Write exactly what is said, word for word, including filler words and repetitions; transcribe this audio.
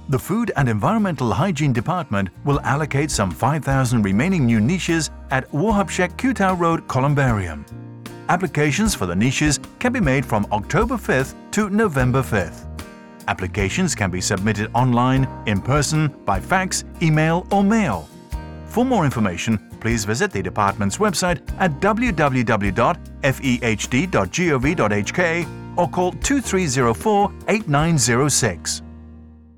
The Food and Environmental Hygiene Department will allocate some five thousand remaining new niches at Wahhabshek Kutau Road, Columbarium. Applications for the niches can be made from October fifth to November fifth. Applications can be submitted online, in person, by fax, email or mail. For more information, please visit the department's website at w w w dot f e h d dot gov dot h k or call two three zero four, eight nine zero six.